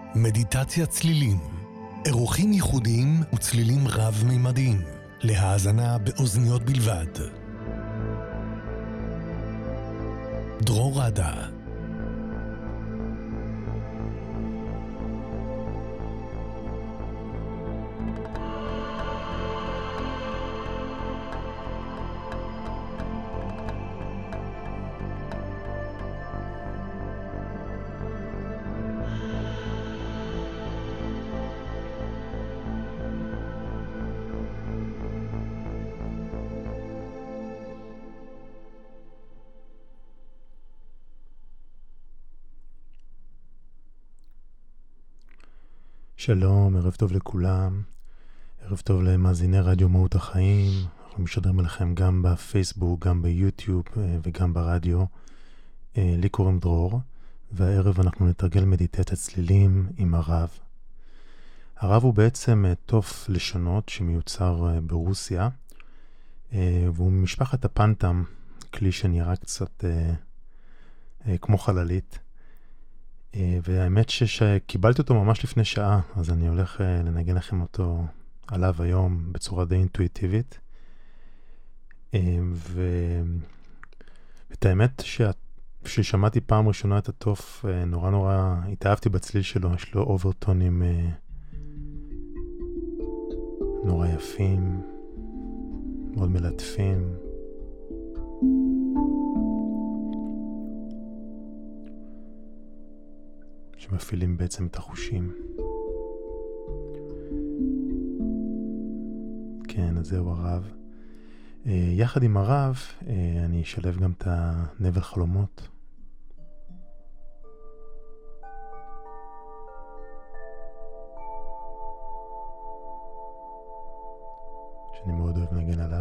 מדיטציה צלילים, אירוחים ייחודיים וצלילים רב-מימדיים, להאזנה באוזניות בלבד. דרור רדה. שלום, ערב טוב לכולם, ערב טוב למאזיני רדיו מהות החיים. אנחנו משדרים עליכם גם בפייסבוק, גם ביוטיוב וגם ברדיו. לי קוראים דרור, והערב אנחנו נתרגל מדיטציית צלילים עם הרב. הרב הוא בעצם תוף לשונות שמיוצר ברוסיה, והוא ממשפחת הפנטם, כלי שנראה קצת כמו חללית. והאמת שקיבלתי אותו ממש לפני שעה, אז אני הולך לנגן לכם אותו עליו היום בצורה די אינטואיטיבית. ואת האמת ששמעתי פעם ראשונה את התוף, נורא התאהבתי בצליל שלו. יש לו אוברטונים נורא יפים, מאוד מלטפים. שמפעילים בעצם את החושים. כן, אז זהו הרב. יחד עם הרב אני אשלב גם את הנבל חלומות. שאני מאוד אוהב לנגן עליו.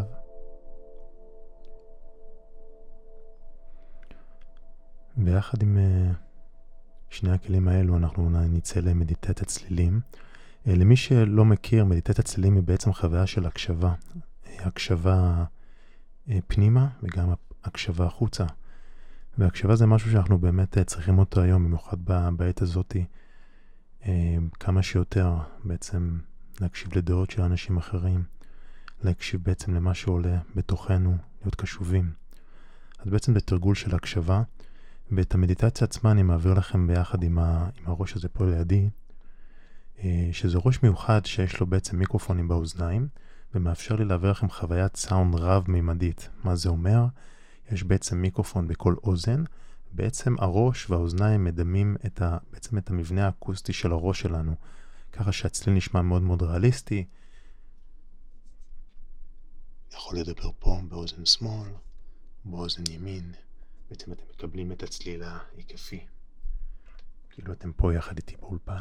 ויחד עם שני הכלים האלו אנחנו נצא למדיטציית צלילים. למי שלא מכיר, מדיטציית צלילים היא בעצם חוויה של הקשבה. הקשבה פנימה וגם הקשבה החוצה. והקשבה זה משהו שאנחנו באמת צריכים אותו היום, במיוחד בעת הזאת, כמה שיותר בעצם להקשיב לדעות של אנשים אחרים, להקשיב בעצם למה שעולה בתוכנו, להיות קשובים. אז בעצם זה תרגול של הקשבה, ואת המדיטציה עצמה אני מעביר לכם ביחד עם הראש הזה פה לידי, שזה ראש מיוחד שיש לו בעצם מיקרופונים באוזניים, ומאפשר לי להעביר לכם חוויית סאונד רב-מימדית. מה זה אומר? יש בעצם מיקרופון בכל אוזן, בעצם הראש והאוזניים מדמים בעצם את המבנה האקוסטי של הראש שלנו, ככה שהצליל נשמע מאוד מאוד ריאליסטי. יכול לדבר פה באוזן שמאל, באוזן ימין. בעצם אתם מקבלים את הצליל ההיקפי, כאילו אתם פה יחד איתי באולפן.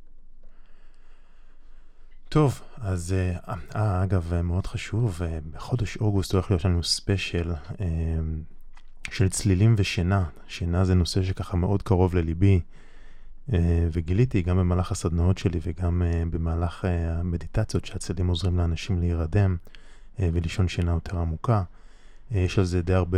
טוב, אז אגב, מאוד חשוב, בחודש אוגוסט הולך להיות לנו ספיישל של צלילים ושינה. שינה זה נושא שככה מאוד קרוב לליבי, וגיליתי גם במהלך הסדנאות שלי וגם במהלך המדיטציות שהצלילים עוזרים לאנשים להירדם ולישון שינה יותר עמוקה. יש על זה די הרבה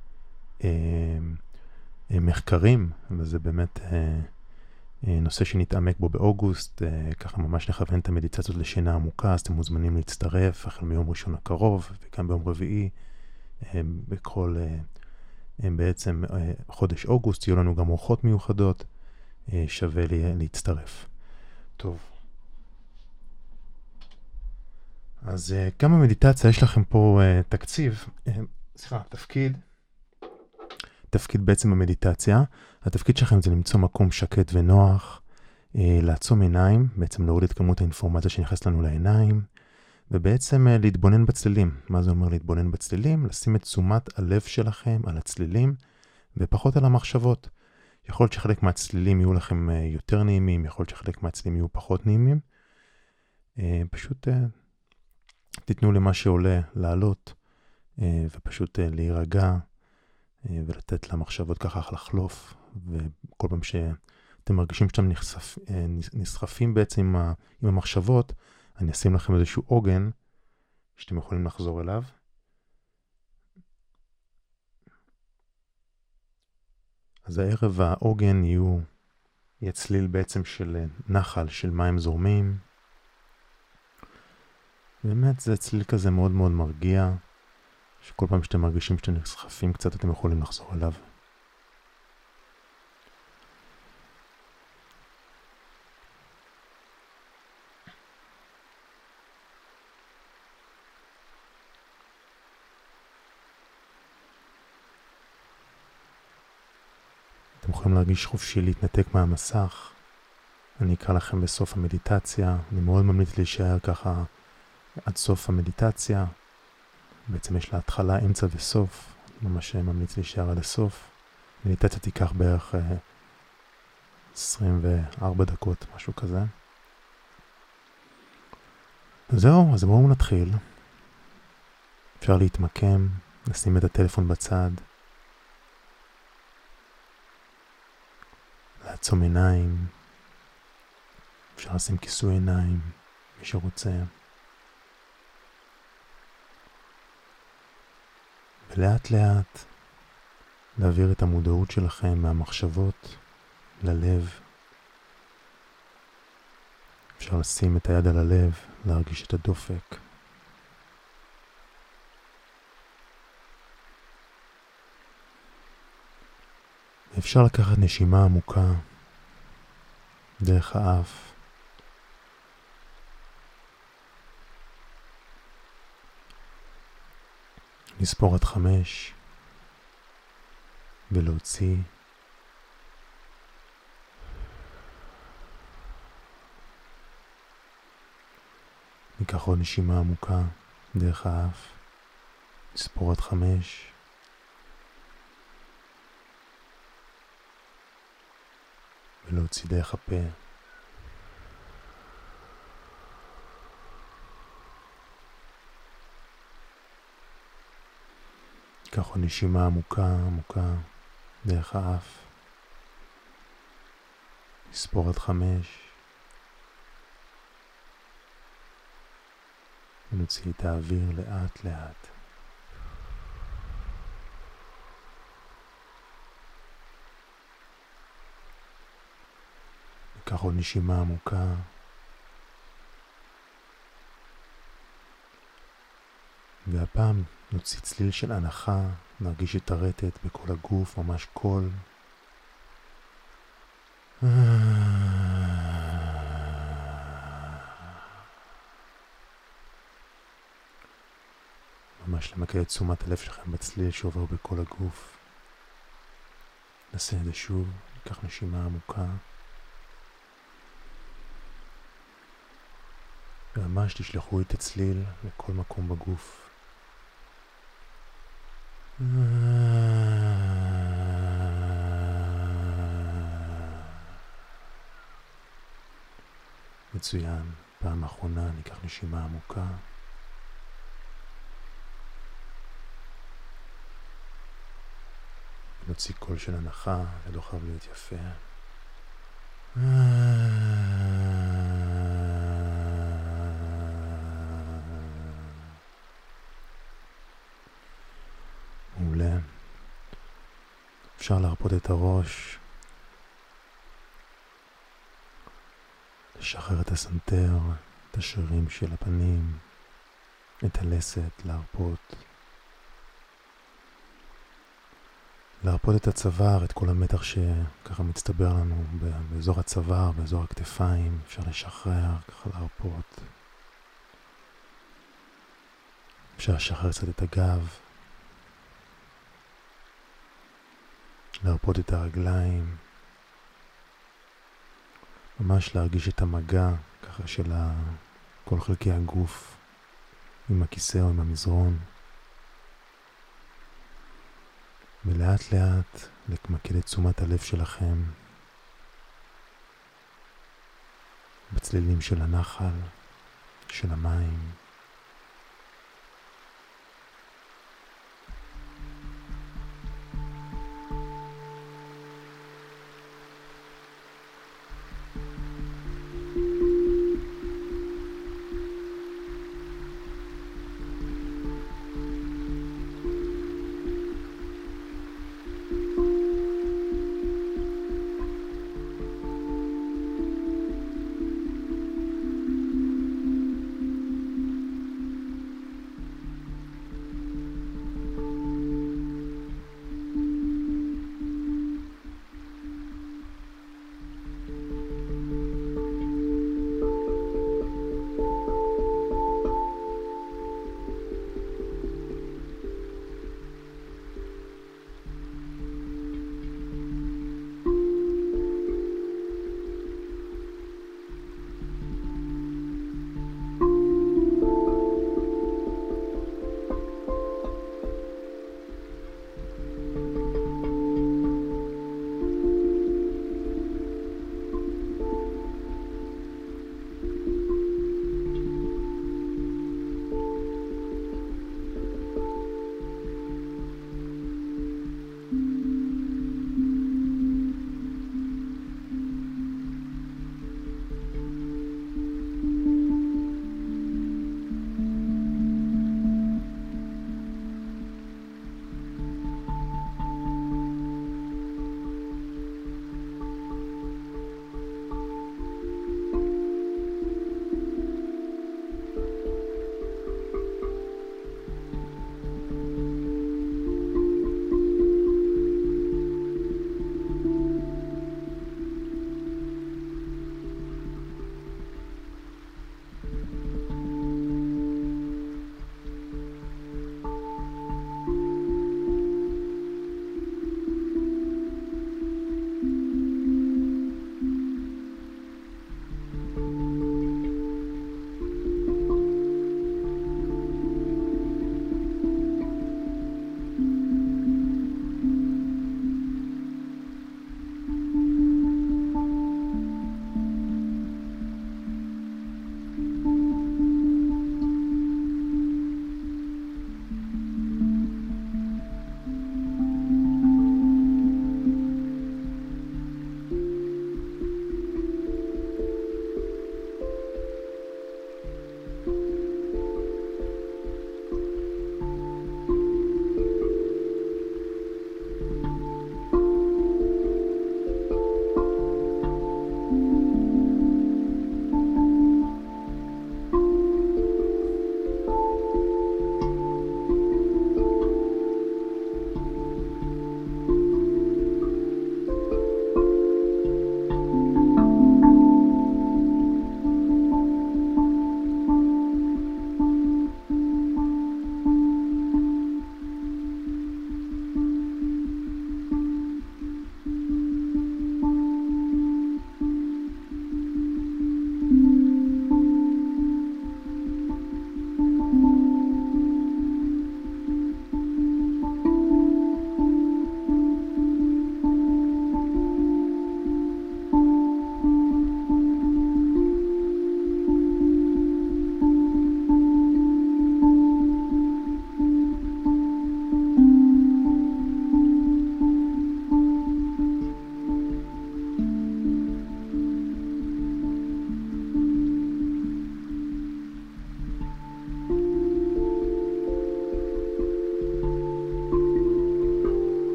מחקרים, וזה באמת נושא שנתעמק בו באוגוסט. ככה ממש נכוון את המדיטציות לשינה עמוקה, אז אתם מוזמנים להצטרף החל מיום ראשון הקרוב וגם ביום רביעי בכל בעצם חודש אוגוסט. יהיו לנו גם אורחות מיוחדות, שווה להצטרף. טוב, אז גם במדיטציה יש לכם פה תפקיד בעצם במדיטציה. התפקיד שלכם זה למצוא מקום שקט ונוח, לעצום עיניים, בעצם להוריד את כמות האינפורמציה שנכנסת לנו לעיניים, ובעצם להתבונן בצלילים. מה זה אומר להתבונן בצלילים? לשים את תשומת הלב שלכם על הצלילים, ופחות על המחשבות. יכול להיות שחלק מהצלילים יהיו לכם יותר נעימים, יכול להיות שחלק מהצלילים יהיו פחות נעימים. פשוט תיתנו למה שעולה לעלות, ופשוט להירגע, ולתת למחשבות ככה לחלוף. וכל פעם שאתם מרגישים שאתם נסחפים בעצם עם המחשבות, אני אשים לכם איזשהו עוגן שאתם יכולים לחזור אליו. אז הערב העוגן יהיו יהיה צליל בעצם של נחל, של מים זורמים. באמת זה צליל כזה מאוד מאוד מרגיע, שכל פעם שאתם מרגישים שאתם נסחפים קצת אתם יכולים לחזור אליו. אתם יכולים להרגיש חופשי להתנתק מהמסך. אני אקרא לכם בסוף המדיטציה. אני מאוד ממליץ להישאר ככה עד סוף המדיטציה. בעצם יש לה התחלה, אמצע וסוף. ממש ממליץ להישאר עד הסוף. מדיטציה תיקח בערך 24 דקות, משהו כזה. זהו, אז בואו נתחיל. אפשר להתמקם, לשים את הטלפון בצד. לעצום עיניים. אפשר לשים כיסוי עיניים, מי שרוצה. ולאט לאט להעביר את המודעות שלכם מהמחשבות ללב. אפשר לשים את היד על הלב, להרגיש את הדופק. אפשר לקחת נשימה עמוקה דרך האף. לספור עד 5 ולהוציא. ניקח עוד נשימה עמוקה דרך האף. לספור עד 5 ולהוציא דרך הפה. ניקח עוד נשימה עמוקה דרך האף. לספור עד 5 ונוציא את האוויר לאט לאט. ניקח עוד נשימה עמוקה. והפעם נוציא צליל של הנחה, נרגיש את הרטט בכל הגוף, ממש קול. ממש למקד את תשומת הלב שלכם בצליל שעובר בכל הגוף. נעשה את זה שוב, ניקח נשימה עמוקה. וממש תשלחו את הצליל לכל מקום בגוף. מצוין. פעם אחרונה ניקח נשימה עמוקה. נוציא קול של הנחה, זה לא חייב להיות יפה. מעולה. אפשר להרפות את הראש, לשחרר את הסנטר, את השרירים של הפנים, את הלסת, להרפות את הצוואר, את כל המתח שככה מצטבר לנו באזור הצוואר, באזור הכתפיים. אפשר לשחרר, ככה להרפות. אפשר לשחרר קצת את הגב, להרפות את הרגליים, ממש להרגיש את המגע ככה של כל חלקי הגוף עם הכיסא או עם המזרון. ולאט לאט למקד את תשומת הלב שלכם בצלילים של הנחל, של המים.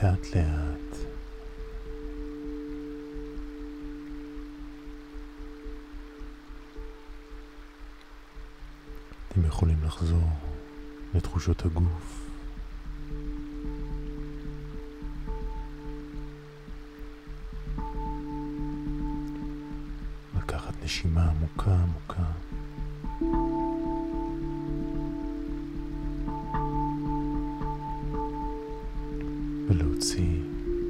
לאט לאט. אתם יכולים לחזור לתחושות הגוף. לקחת נשימה עמוקה עמוקה. ולהוציא.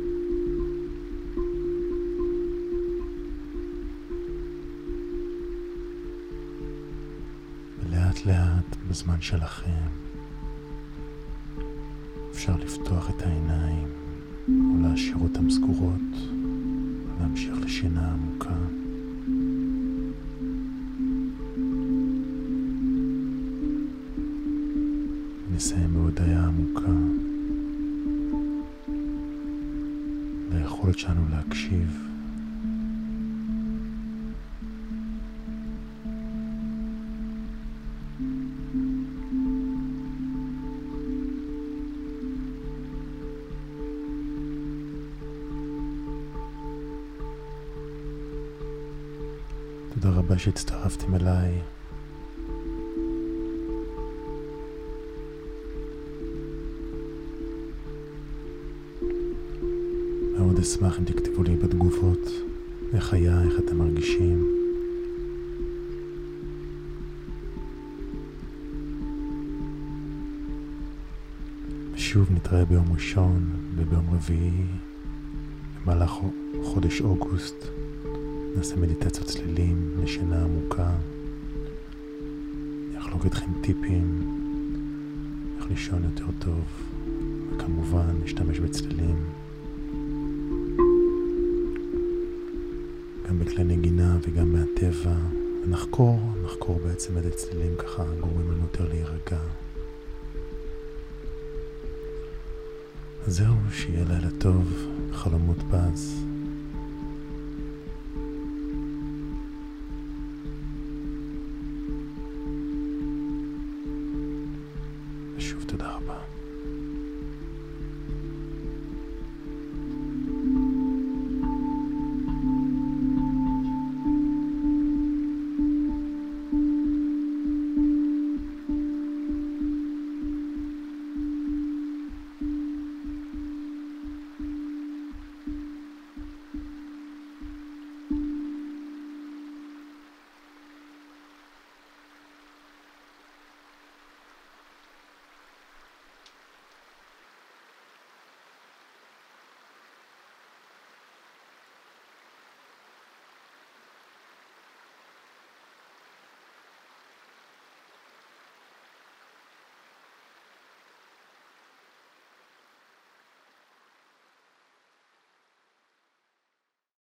ולאט לאט בזמן שלכם אפשר לפתוח את העיניים או להשאיר אותם סגורות ולהמשיך לשינה עמוקה. נסיים בהודעה עמוקה ליכולת שלנו להקשיב. תודה רבה שהצטרפתם אליי. מאוד אשמח אם תכתבו לי בתגובות איך היה, איך אתם מרגישים. ושוב נתראה ביום ראשון וביום רביעי במהלך חודש אוגוסט. נעשה מדיטציות צלילים לשינה עמוקה. אני אחלוק איתכם טיפים איך לישון יותר טוב, וכמובן נשתמש בצלילים גם בכלי נגינה וגם מהטבע, ונחקור בעצם את הצלילים, ככה גורמים לנו יותר להירגע. אז זהו, שיהיה לילה טוב, חלומות פז. ושוב תודה רבה.